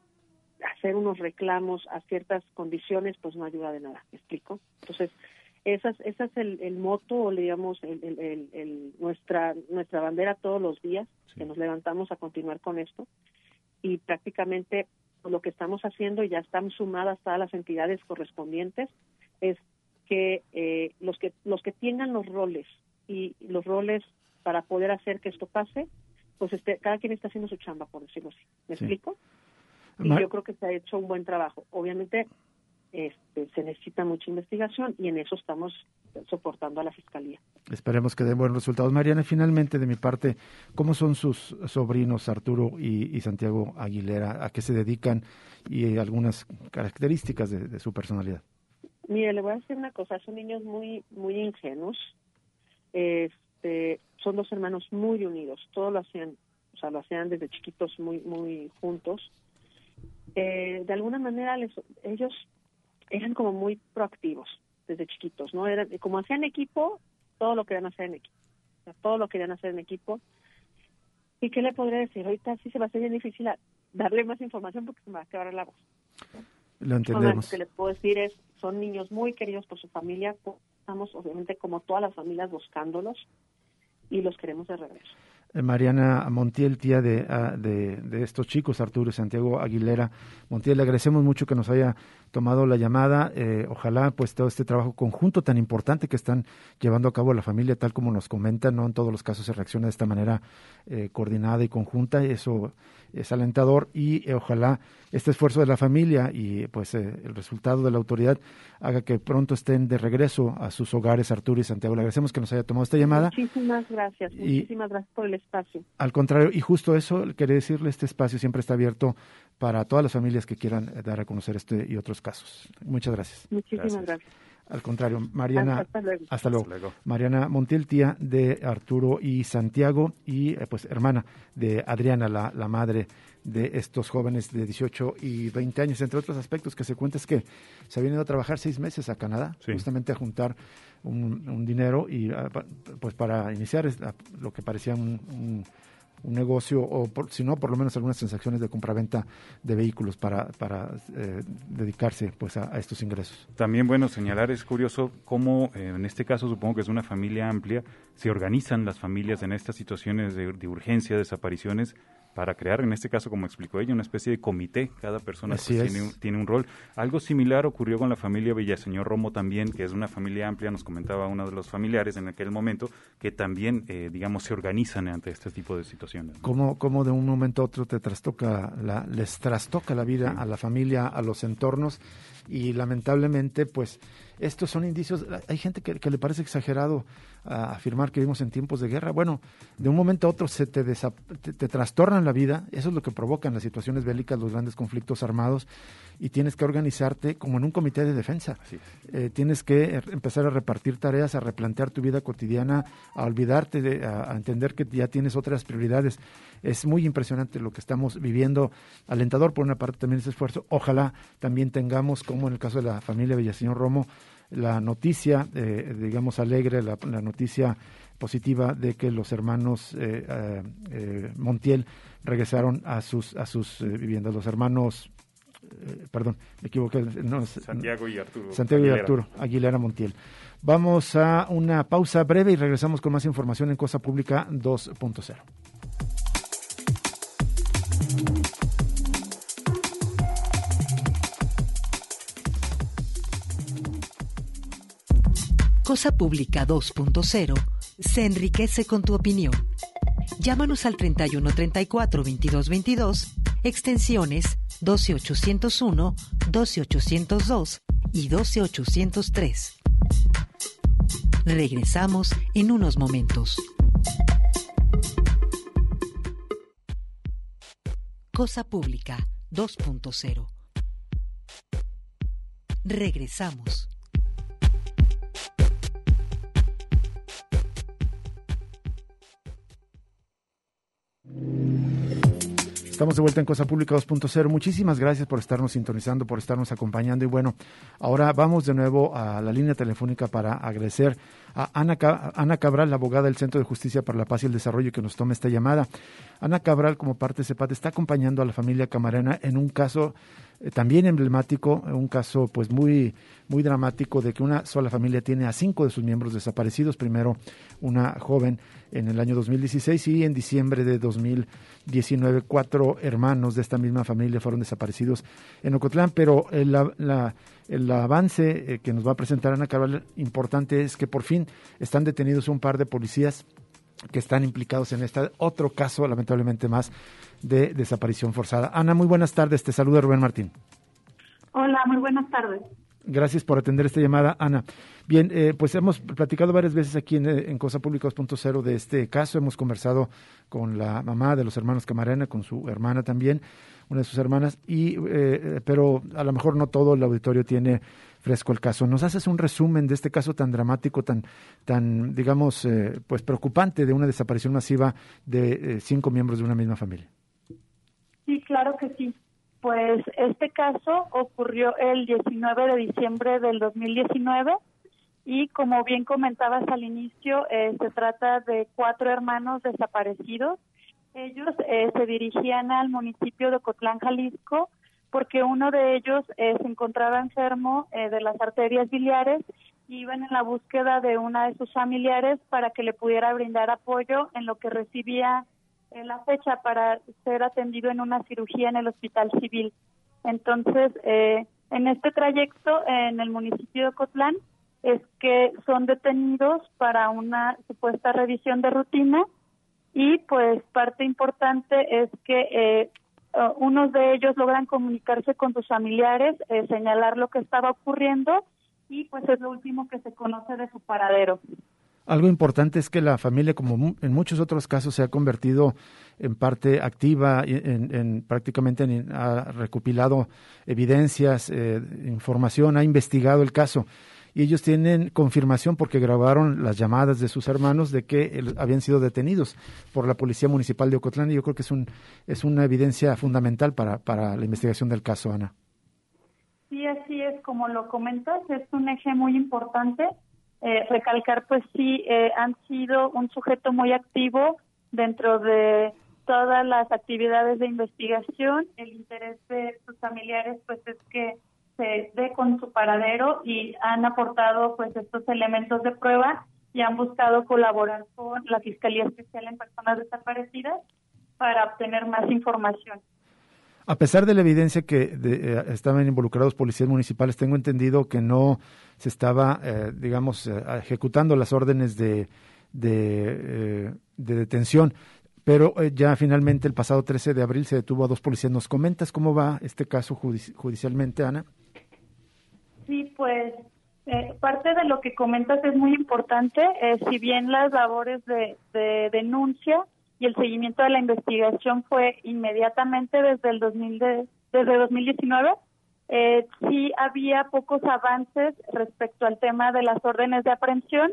hacer unos reclamos a ciertas condiciones pues no ayuda de nada, ¿me explico? Entonces, esa es, esa es el, el moto, o digamos, el, el, el, el, nuestra nuestra bandera todos los días, sí. que nos levantamos a continuar con esto, y prácticamente lo que estamos haciendo, y ya están sumadas todas las entidades correspondientes, es que eh, los que los que tengan los roles y los roles para poder hacer que esto pase, pues este, cada quien está haciendo su chamba, por decirlo así. ¿Me sí. explico? Y Mar- yo creo que se ha hecho un buen trabajo. Obviamente, Este, se necesita mucha investigación, y en eso estamos soportando a la Fiscalía. Esperemos que den buenos resultados. Mariana, finalmente de mi parte, ¿cómo son sus sobrinos Arturo y, y Santiago Aguilera? ¿A qué se dedican? Y algunas características de, de su personalidad. Mire, le voy a decir una cosa, son niños muy muy ingenuos, este, son dos hermanos muy unidos, todos lo hacían, o sea, lo hacían desde chiquitos muy muy juntos. Eh, de alguna manera les, ellos eran como muy proactivos desde chiquitos, ¿no? Eran, como hacían equipo, todo lo querían hacer en equipo. O sea, todo lo querían hacer en equipo. ¿Y qué le podría decir? Ahorita sí se va a hacer bien difícil a darle más información porque se me va a quebrar la voz. Lo entendemos. Lo que les puedo decir es, son niños muy queridos por su familia. Estamos, obviamente, como todas las familias, buscándolos, y los queremos de regreso. Mariana Montiel, tía de, de, de estos chicos, Arturo y Santiago Aguilera. Montiel, le agradecemos mucho que nos haya tomado la llamada. Eh, ojalá pues todo este trabajo conjunto tan importante que están llevando a cabo la familia, tal como nos comentan, no en todos los casos se reacciona de esta manera eh, coordinada y conjunta, eso es alentador y eh, ojalá este esfuerzo de la familia y pues eh, el resultado de la autoridad haga que pronto estén de regreso a sus hogares. Arturo y Santiago, le agradecemos que nos haya tomado esta llamada. Muchísimas gracias, y, muchísimas gracias por el espacio. Al contrario, y justo eso, quería decirle, este espacio siempre está abierto para todas las familias que quieran dar a conocer este y otros casos. Muchas gracias. Muchísimas gracias. gracias. Al contrario, Mariana, hasta luego. Hasta luego. Hasta luego. Mariana Montiel, tía de Arturo y Santiago y eh, pues hermana de Adriana, la, la madre de estos jóvenes de dieciocho y veinte años. Entre otros aspectos que se cuenta es que se habían ido a trabajar seis meses a Canadá, sí. justamente a juntar un, un dinero y uh, pues para iniciar lo que parecía un, un un negocio, o por, si no, por lo menos algunas transacciones de compraventa de vehículos para, para eh, dedicarse pues a, a estos ingresos. También, bueno, señalar, es curioso cómo, eh, en este caso supongo que es una familia amplia, se organizan las familias en estas situaciones de, de urgencia, desapariciones, para crear, en este caso, como explicó ella, una especie de comité. Cada persona pues, tiene, un, tiene un rol. Algo similar ocurrió con la familia Villaseñor Romo también, que es una familia amplia, nos comentaba uno de los familiares en aquel momento, que también, eh, digamos, se organizan ante este tipo de situaciones. ¿Cómo, cómo de un momento a otro te trastoca la, les trastoca la vida sí. a la familia, a los entornos? Y lamentablemente, pues, estos son indicios. Hay gente que, que le parece exagerado a afirmar que vivimos en tiempos de guerra. Bueno, de un momento a otro se te, desap- te, te trastornan la vida. Eso es lo que provocan las situaciones bélicas, los grandes conflictos armados, y tienes que organizarte como en un comité de defensa. Eh, tienes que empezar a repartir tareas, a replantear tu vida cotidiana, a olvidarte, de, a, a entender que ya tienes otras prioridades. Es muy impresionante lo que estamos viviendo, alentador por una parte también ese esfuerzo. Ojalá también tengamos, como en el caso de la familia Villaseñor Romo, la noticia, eh, digamos, alegre, la, la noticia positiva de que los hermanos eh, eh, eh, Montiel regresaron a sus a sus eh, viviendas. Los hermanos, eh, perdón, me equivoqué. No, Santiago y Arturo. Santiago Aguilera. y Arturo Aguilera Montiel. Vamos a una pausa breve y regresamos con más información en Cosa Pública dos punto cero. Cosa Pública dos punto cero se enriquece con tu opinión. Llámanos al treinta y uno treinta y cuatro veintidós veintidós, extensiones doce ochocientos uno, doce ochocientos dos y doce ochocientos tres. Regresamos en unos momentos. Cosa Pública dos punto cero. Regresamos. Estamos de vuelta en Cosa Pública dos punto cero. Muchísimas gracias por estarnos sintonizando, por estarnos acompañando. Y bueno, ahora vamos de nuevo a la línea telefónica para agradecer a Ana, Ana Cabral, la abogada del Centro de Justicia para la Paz y el Desarrollo, que nos toma esta llamada. Ana Cabral, como parte de CEPAT, está acompañando a la familia Camarena en un caso eh, también emblemático, un caso pues muy, muy dramático, de que una sola familia tiene a cinco de sus miembros desaparecidos. Primero una joven en el año dos mil dieciséis y en diciembre de dos mil diecinueve cuatro hermanos de esta misma familia fueron desaparecidos en Ocotlán, pero el, la, la, el avance eh, que nos va a presentar Ana Cabral importante es que por fin están detenidos un par de policías que están implicados en este otro caso, lamentablemente más, de desaparición forzada. Ana, muy buenas tardes, te saluda Rubén Martín. Hola, muy buenas tardes. Gracias por atender esta llamada, Ana. Bien, eh, pues hemos platicado varias veces aquí en, en Cosa Pública dos punto cero de este caso. Hemos conversado con la mamá de los hermanos Camarena, con su hermana también, una de sus hermanas, y eh, pero a lo mejor no todo el auditorio tiene fresco el caso. ¿Nos haces un resumen de este caso tan dramático, tan, tan digamos, eh, pues preocupante de una desaparición masiva de eh, cinco miembros de una misma familia? Sí, claro que sí. Pues este caso ocurrió el diecinueve de diciembre del dos mil diecinueve y como bien comentabas al inicio, eh, se trata de cuatro hermanos desaparecidos. Ellos eh, se dirigían al municipio de Ocotlán, Jalisco, porque uno de ellos eh, se encontraba enfermo eh, de las arterias biliares y iban en la búsqueda de una de sus familiares para que le pudiera brindar apoyo en lo que recibía en la fecha para ser atendido en una cirugía en el Hospital Civil. Entonces, eh, en este trayecto en el municipio de Ocotlán es que son detenidos para una supuesta revisión de rutina y pues parte importante es que eh, unos de ellos logran comunicarse con sus familiares, eh, señalar lo que estaba ocurriendo y pues es lo último que se conoce de su paradero. Algo importante es que la familia, como en muchos otros casos, se ha convertido en parte activa, en, en prácticamente en, ha recopilado evidencias, eh, información, ha investigado el caso. Y ellos tienen confirmación porque grabaron las llamadas de sus hermanos de que el, habían sido detenidos por la Policía Municipal de Ocotlán. Y yo creo que es un es una evidencia fundamental para, para la investigación del caso, Ana. Sí, así es, como lo comentas, es un eje muy importante. Eh, recalcar, pues sí, eh, han sido un sujeto muy activo dentro de todas las actividades de investigación. El interés de sus familiares, pues, es que se dé con su paradero y han aportado, pues, estos elementos de prueba y han buscado colaborar con la Fiscalía Especial en Personas Desaparecidas para obtener más información. A pesar de la evidencia que de, eh, estaban involucrados policías municipales, tengo entendido que no se estaba, eh, digamos, eh, ejecutando las órdenes de, de, eh, de detención, pero eh, ya finalmente el pasado trece de abril se detuvo a dos policías. ¿Nos comentas cómo va este caso judici- judicialmente, Ana? Sí, pues eh, parte de lo que comentas es muy importante. Eh, si bien las labores de, de denuncia y el seguimiento de la investigación fue inmediatamente desde el dos mil de, desde dos mil diecinueve, eh, sí había pocos avances respecto al tema de las órdenes de aprehensión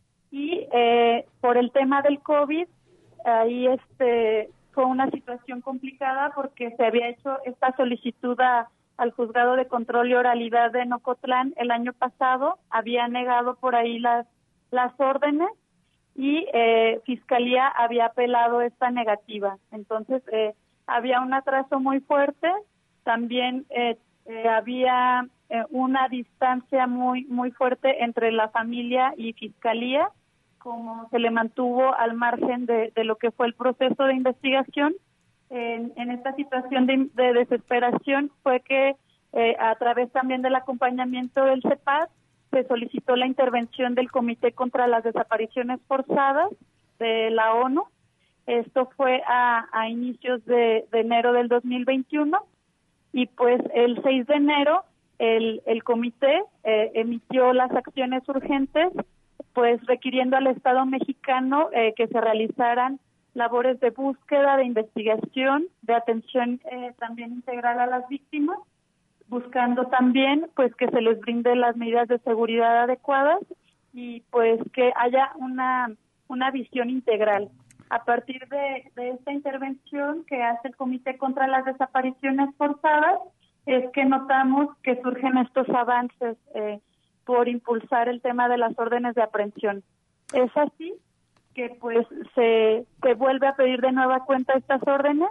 y eh, por el tema del COVID, ahí este fue una situación complicada porque se había hecho esta solicitud a, al Juzgado de Control y Oralidad de Ocotlán el año pasado, había negado por ahí las, las órdenes y eh, Fiscalía había apelado esta negativa. Entonces, eh, había un atraso muy fuerte, también eh, eh, había eh, una distancia muy muy fuerte entre la familia y Fiscalía, como se le mantuvo al margen de, de lo que fue el proceso de investigación. En, en esta situación de, de desesperación fue que eh, a través también del acompañamiento del CEPAD se solicitó la intervención del Comité contra las Desapariciones Forzadas de la ONU. Esto fue a, a inicios de, de enero del dos mil veintiuno y pues el seis de enero el, el comité eh, emitió las acciones urgentes, pues requiriendo al Estado mexicano eh, que se realizaran labores de búsqueda, de investigación, de atención eh, también integral a las víctimas, buscando también pues que se les brinde las medidas de seguridad adecuadas y pues que haya una una visión integral. A partir de, de esta intervención que hace el Comité contra las Desapariciones Forzadas es que notamos que surgen estos avances eh, por impulsar el tema de las órdenes de aprehensión. Es así que pues se, se vuelve a pedir de nueva cuenta estas órdenes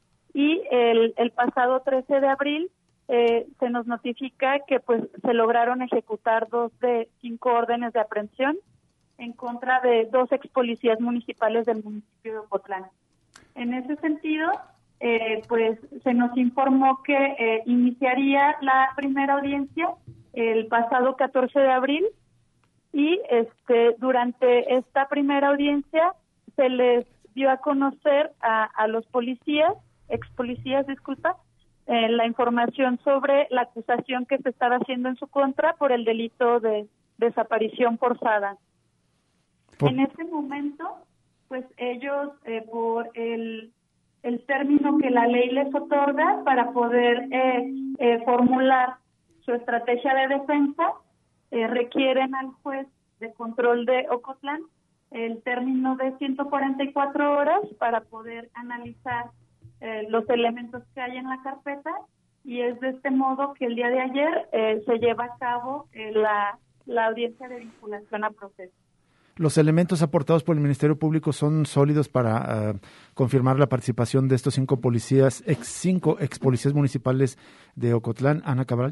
y el, el pasado trece de abril Eh, se nos notifica que pues se lograron ejecutar dos de cinco órdenes de aprehensión en contra de dos ex policías municipales del municipio de Ocotlán. En ese sentido, eh, pues se nos informó que eh, iniciaría la primera audiencia el pasado catorce de abril y este durante esta primera audiencia se les dio a conocer a, a los policías, ex policías, disculpa, Eh, la información sobre la acusación que se estaba haciendo en su contra por el delito de desaparición forzada. Por... En ese momento, pues ellos, eh, por el, el término que la ley les otorga para poder eh, eh, formular su estrategia de defensa, eh, requieren al juez de control de Ocotlán el término de ciento cuarenta y cuatro horas para poder analizar Eh, los elementos que hay en la carpeta y es de este modo que el día de ayer eh, se lleva a cabo eh, la, la audiencia de vinculación a proceso. ¿Los elementos aportados por el Ministerio Público son sólidos para uh, confirmar la participación de estos cinco policías, ex cinco ex policías municipales de Ocotlán, Ana Cabral?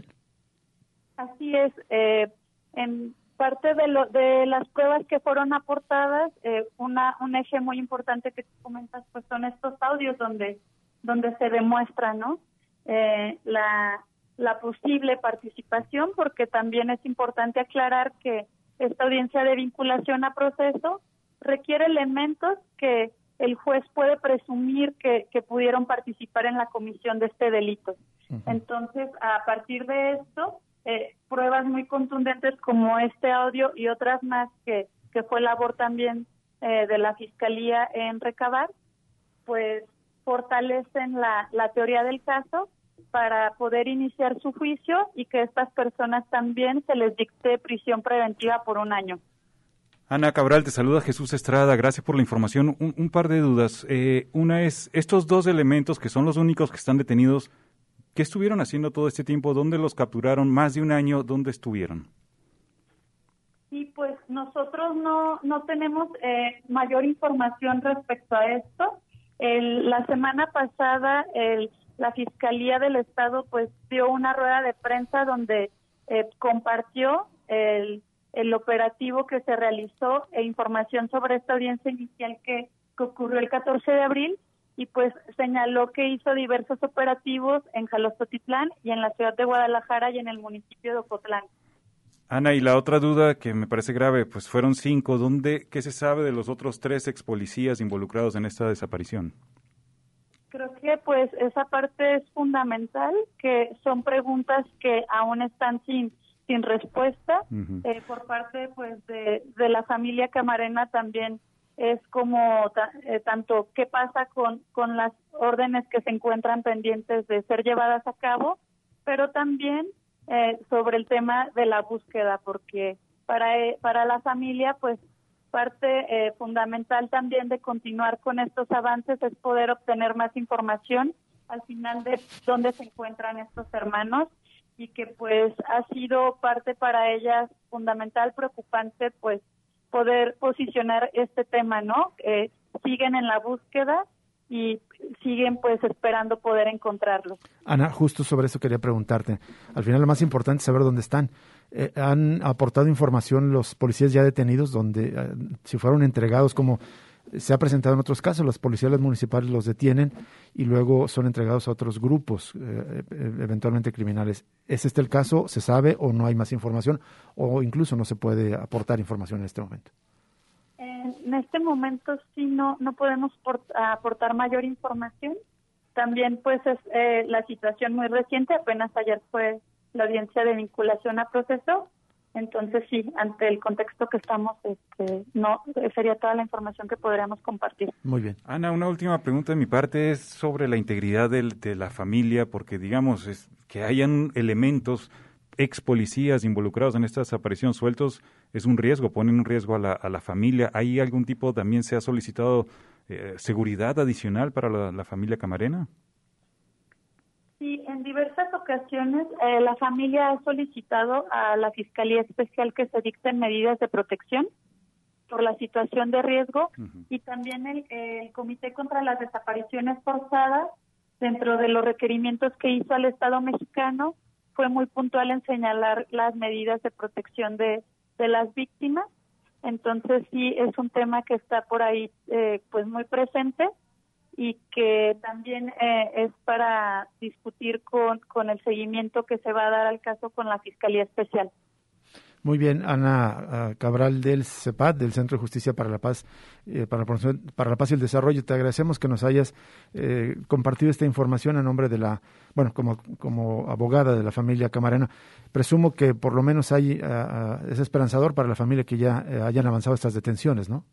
Así es. Eh, en parte de, lo, de las pruebas que fueron aportadas, eh, una un eje muy importante que tú comentas pues son estos audios donde donde se demuestra, ¿no? Eh, la la posible participación, porque también es importante aclarar que esta audiencia de vinculación a proceso requiere elementos que el juez puede presumir que, que pudieron participar en la comisión de este delito. Uh-huh. Entonces, a partir de esto, eh, pruebas muy contundentes como este audio y otras más que, que fue labor también eh, de la Fiscalía en recabar, pues fortalecen la, la teoría del caso para poder iniciar su juicio y que a estas personas también se les dicte prisión preventiva por un año. Ana Cabral, te saluda Jesús Estrada, gracias por la información. Un, un par de dudas. Eh, una es, estos dos elementos que son los únicos que están detenidos, ¿qué estuvieron haciendo todo este tiempo? ¿Dónde los capturaron? ¿Más de un año? ¿Dónde estuvieron? Sí, pues nosotros no, no tenemos eh, mayor información respecto a esto. El, la semana pasada el, la Fiscalía del Estado pues dio una rueda de prensa donde eh, compartió el el operativo que se realizó e información sobre esta audiencia inicial que, que ocurrió el catorce de abril y pues señaló que hizo diversos operativos en Jalostotitlán y en la ciudad de Guadalajara y en el municipio de Ocotlán. Ana, y la otra duda que me parece grave, pues fueron cinco. ¿Dónde, qué se sabe de los otros tres ex policías involucrados en esta desaparición? Creo que pues esa parte es fundamental, que son preguntas que aún están sin sin respuesta. Uh-huh. eh, por parte pues de, de la familia Camarena también es como ta, eh, tanto qué pasa con, con las órdenes que se encuentran pendientes de ser llevadas a cabo, pero también eh, sobre el tema de la búsqueda, porque para, eh, para la familia pues parte eh, fundamental también de continuar con estos avances es poder obtener más información al final de dónde se encuentran estos hermanos, y que pues ha sido parte para ellas fundamental, preocupante, pues poder posicionar este tema, ¿no? Eh, siguen en la búsqueda y siguen pues esperando poder encontrarlo. Ana, justo sobre eso quería preguntarte. Al final lo más importante es saber dónde están. Eh, ¿Han aportado información los policías ya detenidos, donde eh, si fueron entregados, como se ha presentado en otros casos, los policías municipales los detienen y luego son entregados a otros grupos, eh, eventualmente criminales? ¿Es este el caso? ¿Se sabe o no hay más información? ¿O incluso no se puede aportar información en este momento? En este momento sí no no podemos por, aportar mayor información. También pues es eh, la situación muy reciente, apenas ayer fue la audiencia de vinculación a proceso. Entonces, sí, ante el contexto que estamos, este, no sería toda la información que podríamos compartir. Muy bien. Ana, una última pregunta de mi parte es sobre la integridad del, de la familia, porque, digamos, es, que hayan elementos ex policías involucrados en esta desaparición sueltos es un riesgo, ponen un riesgo a la, a la familia. ¿Hay algún tipo, también se ha solicitado eh, seguridad adicional para la, la familia Camarena? Sí, en diversas ocasiones eh, la familia ha solicitado a la Fiscalía Especial que se dicten medidas de protección por la situación de riesgo. Uh-huh. Y también el, el Comité contra las Desapariciones Forzadas, dentro de los requerimientos que hizo al Estado mexicano, fue muy puntual en señalar las medidas de protección de, de las víctimas. Entonces sí es un tema que está por ahí eh, pues muy presente, y que también eh, es para discutir con, con el seguimiento que se va a dar al caso con la Fiscalía Especial. Muy bien, Ana uh, Cabral del CEPAD, del Centro de Justicia para la Paz, eh, para, la, para la Paz y el Desarrollo. Te agradecemos que nos hayas eh, compartido esta información a nombre de la, bueno, como, como abogada de la familia Camarena. Presumo que por lo menos hay, uh, uh, es esperanzador para la familia que ya uh, hayan avanzado estas detenciones, ¿no?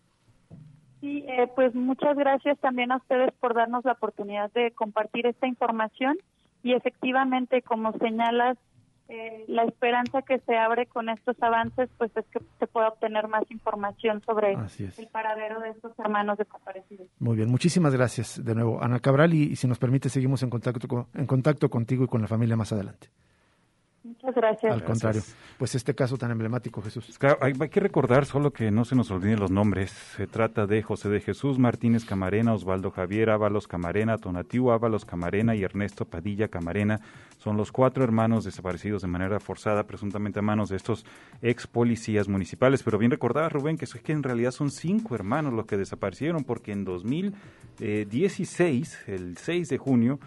Sí, eh, pues muchas gracias también a ustedes por darnos la oportunidad de compartir esta información, y efectivamente, como señalas, eh, la esperanza que se abre con estos avances pues es que se pueda obtener más información sobre el paradero de estos hermanos desaparecidos. Muy bien, muchísimas gracias de nuevo, Ana Cabral, y, y si nos permite seguimos en contacto con, en contacto contigo y con la familia más adelante. Muchas gracias. Al contrario, pues este caso tan emblemático, Jesús. Claro, hay, hay que recordar solo que no se nos olviden los nombres. Se trata de José de Jesús Martínez Camarena, Osvaldo Javier Ábalos Camarena, Tonatiuh Ábalos Camarena y Ernesto Padilla Camarena. Son los cuatro hermanos desaparecidos de manera forzada, presuntamente a manos de estos ex policías municipales. Pero bien recordaba, Rubén, que, es que en realidad son cinco hermanos los que desaparecieron, porque en dos mil dieciséis, el seis de junio,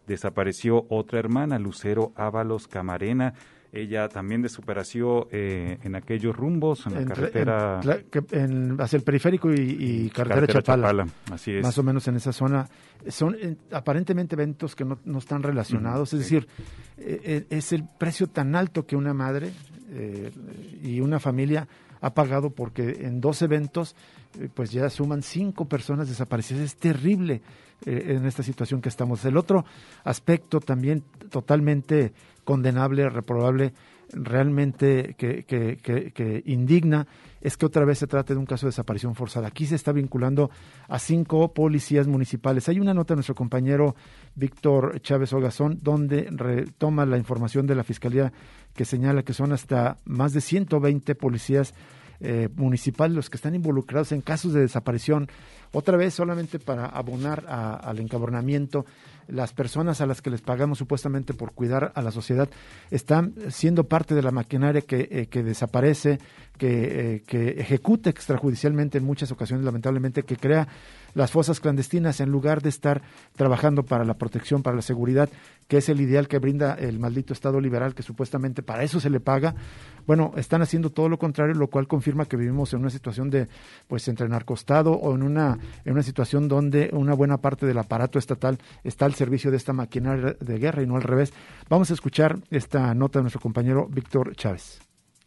desapareció otra hermana, Lucero Ábalos Camarena. Ella también desapareció eh, en aquellos rumbos, en la Entre, carretera... En, en, hacia el periférico y, y carretera, carretera Chapala, Chapala. Así es. Más o menos en esa zona. Son eh, aparentemente eventos que no, no están relacionados. Uh-huh, es sí. decir, eh, es el precio tan alto que una madre eh, y una familia ha pagado porque en dos eventos eh, pues ya suman cinco personas desaparecidas. Es terrible eh, en esta situación que estamos. El otro aspecto también totalmente condenable, reprobable, realmente que, que, que, que indigna, es que otra vez se trata de un caso de desaparición forzada. Aquí se está vinculando a cinco policías municipales. Hay una nota de nuestro compañero Víctor Chávez Ogazón, donde retoma la información de la Fiscalía que señala que son hasta más de ciento veinte policías eh, municipales los que están involucrados en casos de desaparición. Otra vez, solamente para abonar a, al encabronamiento, las personas a las que les pagamos supuestamente por cuidar a la sociedad están siendo parte de la maquinaria que, eh, que desaparece, que, eh, que ejecuta extrajudicialmente en muchas ocasiones, lamentablemente, que crea las fosas clandestinas en lugar de estar trabajando para la protección, para la seguridad, que es el ideal que brinda el maldito Estado liberal, que supuestamente para eso se le paga. Bueno, están haciendo todo lo contrario, lo cual confirma que vivimos en una situación de, pues, entre narcostado o en una, en una situación donde una buena parte del aparato estatal está al servicio de esta maquinaria de guerra y no al revés. Vamos a escuchar esta nota de nuestro compañero Víctor Chávez.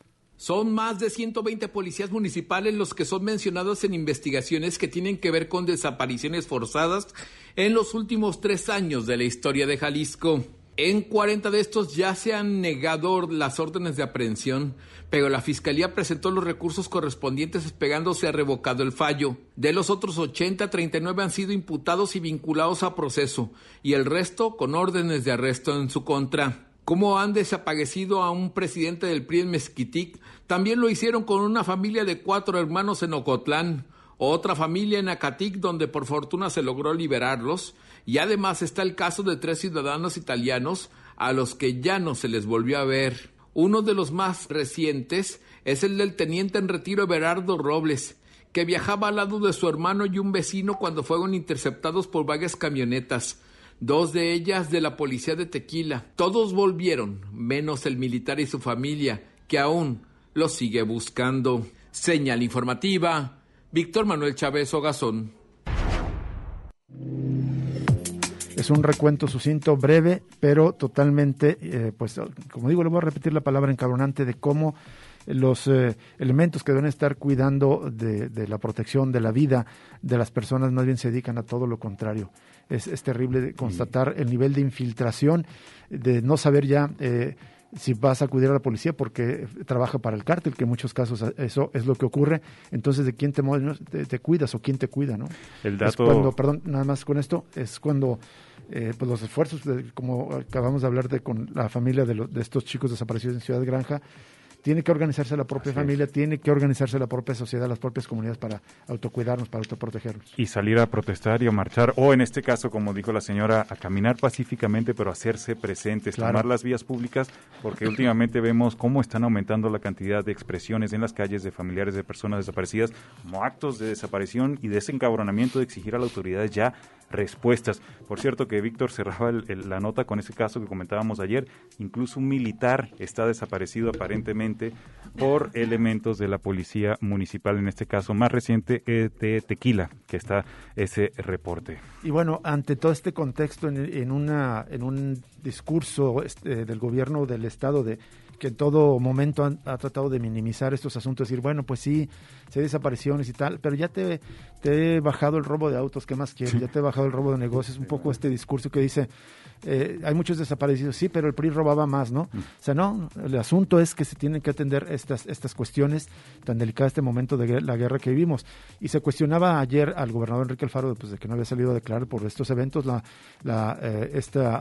Son más de ciento veinte policías municipales los que son mencionados en investigaciones que tienen que ver con desapariciones forzadas en los últimos tres años de la historia de Jalisco. En cuarenta de estos ya se han negado las órdenes de aprehensión, pero la Fiscalía presentó los recursos correspondientes esperando se ha revocado el fallo. De los otros ochenta, treinta y nueve han sido imputados y vinculados a proceso, y el resto con órdenes de arresto en su contra. Como han desaparecido a un presidente del P R I en Mezquitic, también lo hicieron con una familia de cuatro hermanos en Ocotlán, otra familia en Acatic, donde por fortuna se logró liberarlos, y además está el caso de tres ciudadanos italianos a los que ya no se les volvió a ver. Uno de los más recientes es el del teniente en retiro Everardo Robles, que viajaba al lado de su hermano y un vecino cuando fueron interceptados por varias camionetas, dos de ellas de la policía de Tequila. Todos volvieron, menos el militar y su familia, que aún los sigue buscando. Señal informativa, Víctor Manuel Chávez Ogazón. Es un recuento sucinto, breve, pero totalmente, eh, pues, como digo, le voy a repetir la palabra encabronante de cómo los eh, elementos que deben estar cuidando de, de la protección de la vida de las personas más bien se dedican a todo lo contrario. Es, es terrible constatar el nivel de infiltración, de no saber ya eh, si vas a acudir a la policía porque trabaja para el cártel, que en muchos casos eso es lo que ocurre. Entonces, ¿de quién te, te, te cuidas o quién te cuida, no? El dato... Es cuando, perdón, nada más con esto, es cuando eh, pues los esfuerzos, de, como acabamos de hablar de con la familia de, lo, de estos chicos desaparecidos en Ciudad Granja, tiene que organizarse la propia Así familia, es. tiene que organizarse la propia sociedad, las propias comunidades para autocuidarnos, para autoprotegernos. Y salir a protestar y a marchar, o en este caso, como dijo la señora, a caminar pacíficamente, pero hacerse presentes, claro. Tomar las vías públicas, porque últimamente vemos cómo están aumentando la cantidad de expresiones en las calles de familiares de personas desaparecidas, como actos de desaparición y de ese encabronamiento de exigir a las autoridades ya respuestas. Por cierto que Víctor cerraba el, el, la nota con ese caso que comentábamos ayer, incluso un militar está desaparecido aparentemente por elementos de la policía municipal, en este caso más reciente eh, de Tequila, que está ese reporte. Y bueno, ante todo este contexto, en, en, una, en un discurso este, del gobierno del estado de que en todo momento han, ha tratado de minimizar estos asuntos, decir, bueno, pues sí, sí hay desapariciones y tal, pero ya te, te he bajado el robo de autos, ¿qué más quieres? Sí. Ya te he bajado el robo de negocios, un poco este discurso que dice, eh, hay muchos desaparecidos, sí, pero el P R I robaba más, ¿no? Mm. O sea, no, el asunto es que se tienen que atender estas, estas cuestiones tan delicadas, este momento de la guerra que vivimos. Y se cuestionaba ayer al gobernador Enrique Alfaro, pues, de que no había salido a declarar por estos eventos, la, la, eh, esta...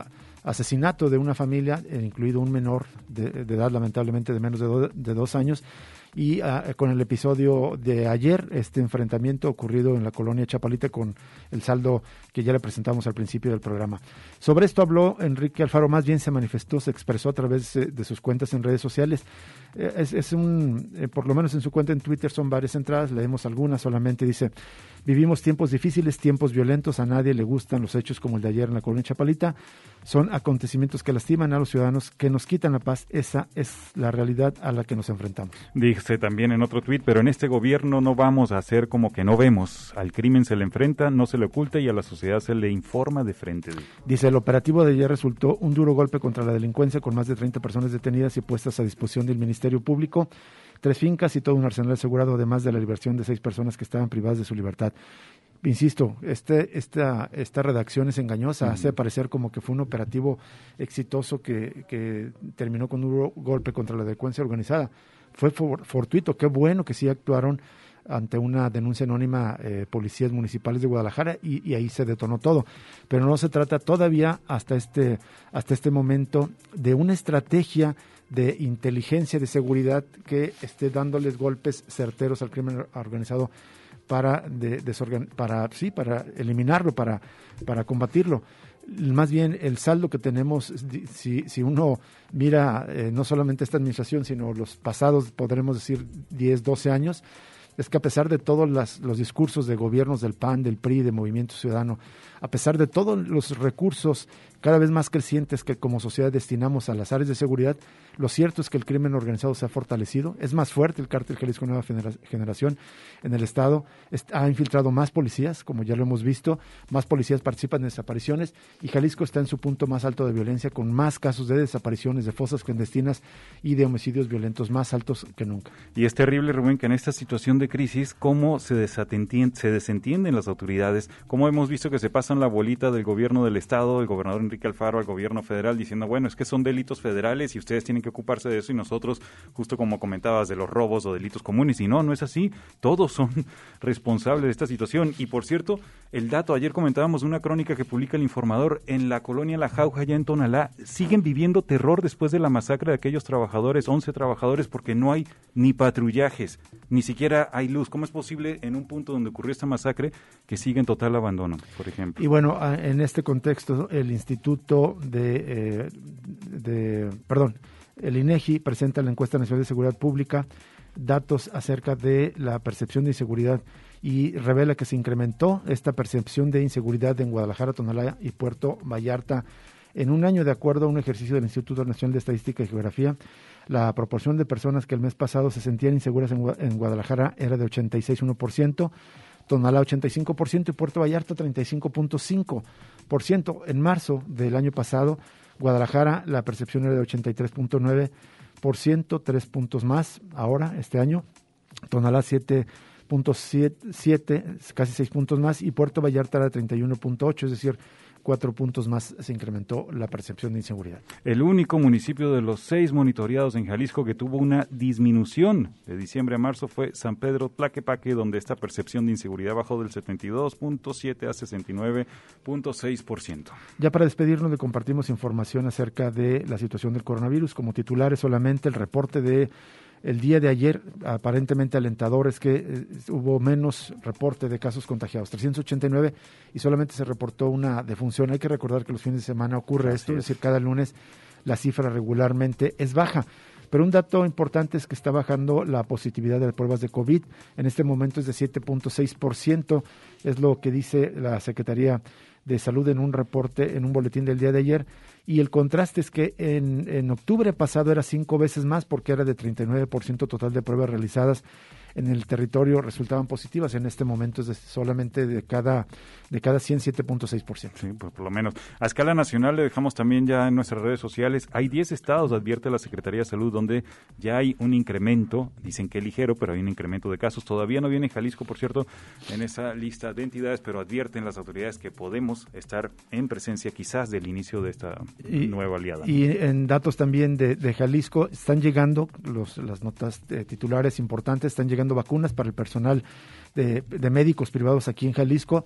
asesinato de una familia, incluido un menor de, de edad, lamentablemente de menos de, do, de dos años, y uh, con el episodio de ayer, este enfrentamiento ocurrido en la colonia Chapalita con el saldo que ya le presentamos al principio del programa. Sobre esto habló Enrique Alfaro, más bien se manifestó, se expresó a través eh, de sus cuentas en redes sociales. Eh, es, es un, eh, por lo menos en su cuenta en Twitter son varias entradas, leemos algunas solamente, dice: vivimos tiempos difíciles, tiempos violentos, a nadie le gustan los hechos como el de ayer en la colonia Chapalita, son acontecimientos que lastiman a los ciudadanos, que nos quitan la paz, esa es la realidad a la que nos enfrentamos. Dice también en otro tuit, pero en este gobierno no vamos a hacer como que no vemos, al crimen se le enfrenta, no se le oculta y a la sociedad se le informa de frente. Dice, el operativo de ayer resultó un duro golpe contra la delincuencia con más de treinta personas detenidas y puestas a disposición del Ministerio Público, tres fincas y todo un arsenal asegurado, además de la liberación de seis personas que estaban privadas de su libertad. Insisto, este, esta, esta redacción es engañosa, uh-huh. hace parecer como que fue un operativo exitoso que, que terminó con un duro golpe contra la delincuencia organizada. Fue for, fortuito, qué bueno que sí actuaron ante una denuncia anónima eh, policías municipales de Guadalajara y, y ahí se detonó todo. Pero no se trata todavía hasta este, hasta este momento de una estrategia de inteligencia, de seguridad que esté dándoles golpes certeros al crimen organizado para de, desorgan, para sí para eliminarlo, para para combatirlo. Más bien el saldo que tenemos, si si uno mira eh, no solamente esta administración, sino los pasados, podremos decir diez, doce años, es que a pesar de todos las, los discursos de gobiernos del P A N, del P R I, de Movimiento Ciudadano, a pesar de todos los recursos cada vez más crecientes que como sociedad destinamos a las áreas de seguridad, lo cierto es que el crimen organizado se ha fortalecido, es más fuerte el cártel Jalisco Nueva Generación en el Estado, ha infiltrado más policías, como ya lo hemos visto, más policías participan en desapariciones y Jalisco está en su punto más alto de violencia, con más casos de desapariciones, de fosas clandestinas y de homicidios violentos más altos que nunca. Y es terrible, Rubén, que en esta situación de crisis, cómo se desatienden, se desentienden las autoridades, cómo hemos visto que se pasan la bolita del gobierno del Estado, el gobernador Enrique Alfaro al gobierno federal, diciendo, bueno, es que son delitos federales y ustedes tienen que ocuparse de eso y nosotros, justo como comentabas, de los robos o delitos comunes. Y no, no es así. Todos son responsables de esta situación. Y por cierto, el dato, ayer comentábamos una crónica que publica El Informador, en la colonia La Jauja, allá en Tonalá, siguen viviendo terror después de la masacre de aquellos trabajadores, once trabajadores, porque no hay ni patrullajes, ni siquiera hay luz. ¿Cómo es posible en un punto donde ocurrió esta masacre que sigue en total abandono, por ejemplo? Y bueno, en este contexto, el Instituto de, eh, de perdón, el INEGI presenta la encuesta nacional de seguridad pública, datos acerca de la percepción de inseguridad y revela que se incrementó esta percepción de inseguridad en Guadalajara, Tonalá y Puerto Vallarta en un año. De acuerdo a un ejercicio del Instituto Nacional de Estadística y Geografía, la proporción de personas que el mes pasado se sentían inseguras en, en Guadalajara era de ochenta y seis punto uno por ciento, Tonalá ochenta y cinco por ciento y Puerto Vallarta treinta y cinco punto cinco por ciento. En marzo del año pasado, Guadalajara la percepción era de ochenta y tres punto nueve por ciento, tres puntos más ahora, este año. Tonalá siete punto siete, casi seis puntos más, y Puerto Vallarta era treinta y uno punto ocho, es decir, cuatro puntos más se incrementó la percepción de inseguridad. El único municipio de los seis monitoreados en Jalisco que tuvo una disminución de diciembre a marzo fue San Pedro Tlaquepaque, donde esta percepción de inseguridad bajó del setenta y dos punto siete a sesenta y nueve punto seis por ciento. Ya para despedirnos le compartimos información acerca de la situación del coronavirus. Como titulares solamente el reporte de el día de ayer, aparentemente alentador, es que eh, hubo menos reporte de casos contagiados, trescientos ochenta y nueve, y solamente se reportó una defunción. Hay que recordar que los fines de semana ocurre Así esto, es. es decir, cada lunes la cifra regularmente es baja. Pero un dato importante es que está bajando la positividad de las pruebas de COVID. En este momento es de siete punto seis por ciento, es lo que dice la Secretaría de Salud en un reporte, en un boletín del día de ayer. Y el contraste es que en, en octubre pasado era cinco veces más, porque era de treinta y nueve por ciento total de pruebas realizadas en el territorio resultaban positivas. En este momento es de solamente de cada de cada cien, siete punto seis por ciento. Sí, pues por lo menos. A escala nacional le dejamos también ya en nuestras redes sociales. Hay diez estados, advierte la Secretaría de Salud, donde ya hay un incremento, dicen que ligero, pero hay un incremento de casos. Todavía no viene Jalisco, por cierto, en esa lista de entidades, pero advierten las autoridades que podemos estar en presencia quizás del inicio de esta y, nueva aliada. Y en datos también de, de Jalisco, están llegando los, las notas eh, titulares importantes, están llegando vacunas para el personal de, de médicos privados aquí en Jalisco.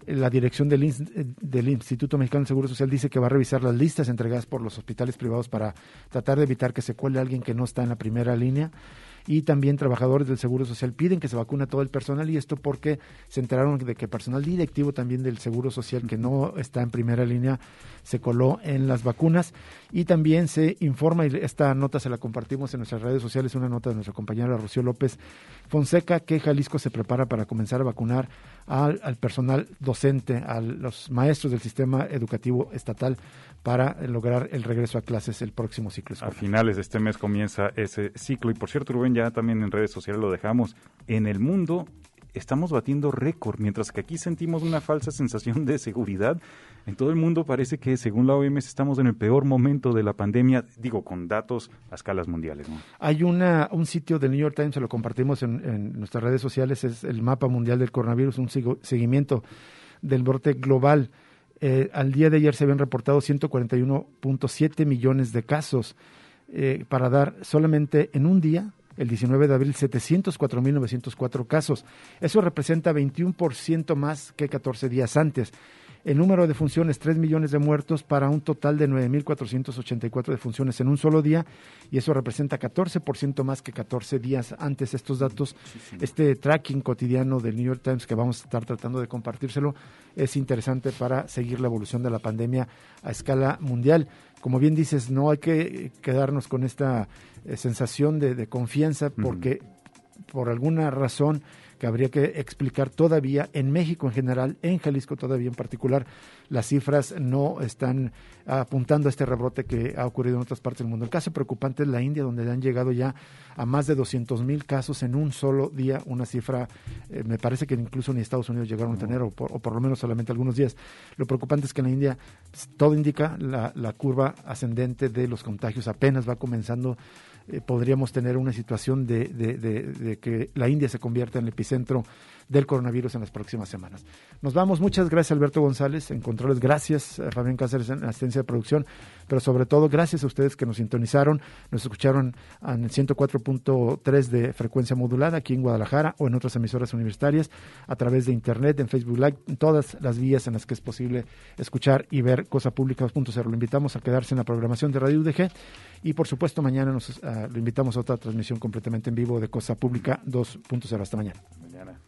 La dirección del, del Instituto Mexicano del Seguro Social dice que va a revisar las listas entregadas por los hospitales privados para tratar de evitar que se cuele alguien que no está en la primera línea. Y también trabajadores del Seguro Social piden que se vacune a todo el personal, y esto porque se enteraron de que personal directivo también del Seguro Social que no está en primera línea se coló en las vacunas. Y también se informa, y esta nota se la compartimos en nuestras redes sociales, una nota de nuestra compañera Rocío López Fonseca, que Jalisco se prepara para comenzar a vacunar al, al personal docente, a los maestros del sistema educativo estatal, para lograr el regreso a clases el próximo ciclo escolar. A finales de este mes comienza ese ciclo. Y por cierto, Rubén, ya también en redes sociales lo dejamos. En el mundo estamos batiendo récord, mientras que aquí sentimos una falsa sensación de seguridad. En todo el mundo parece que, según la O M S, estamos en el peor momento de la pandemia, digo, con datos a escalas mundiales, ¿no? Hay una un sitio del New York Times, se lo compartimos en, en nuestras redes sociales, es el mapa mundial del coronavirus, un sigo, seguimiento del brote global. Eh, al día de ayer se habían reportado ciento cuarenta y uno punto siete millones de casos, eh, para dar solamente en un día, el diecinueve de abril, setecientos cuatro mil novecientos cuatro casos. Eso representa veintiuno por ciento más que catorce días antes. El número de defunciones, tres millones de muertos para un total de nueve mil cuatrocientos ochenta y cuatro defunciones en un solo día, y eso representa catorce por ciento más que catorce días antes. Estos datos, sí, sí. Este tracking cotidiano del New York Times, que vamos a estar tratando de compartírselo, es interesante para seguir la evolución de la pandemia a escala mundial. Como bien dices, no hay que quedarnos con esta eh, sensación de, de confianza, porque uh-huh. por alguna razón que habría que explicar todavía, en México en general, en Jalisco todavía en particular, las cifras no están apuntando a este rebrote que ha ocurrido en otras partes del mundo. El caso preocupante es la India, donde han llegado ya a más de doscientos mil casos en un solo día, una cifra, eh, me parece que incluso ni Estados Unidos llegaron a tener, o por, o por lo menos solamente algunos días. Lo preocupante es que en la India todo indica la, la curva ascendente de los contagios apenas va comenzando. Eh, podríamos tener una situación de, de, de, de que la India se convierta en el epicentro del coronavirus en las próximas semanas. Nos vamos. Muchas gracias, Alberto González en controles, gracias a Fabián Cáceres en asistencia de producción, pero sobre todo gracias a ustedes que nos sintonizaron, nos escucharon en el ciento cuatro punto tres de frecuencia modulada aquí en Guadalajara o en otras emisoras universitarias, a través de internet, en Facebook Live, en todas las vías en las que es posible escuchar y ver Cosa Pública dos punto cero. Lo invitamos a quedarse en la programación de Radio U D G, y por supuesto mañana nos uh, lo invitamos a otra transmisión completamente en vivo de Cosa Pública dos punto cero. Hasta mañana. Mañana.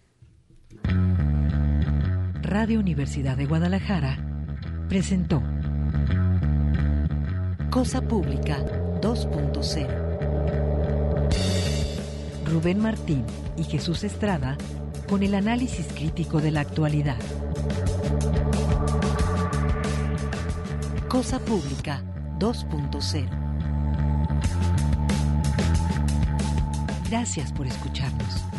Radio Universidad de Guadalajara presentó Cosa Pública dos punto cero. Rubén Martín y Jesús Estrada con el análisis crítico de la actualidad. Cosa Pública dos punto cero. Gracias por escucharnos.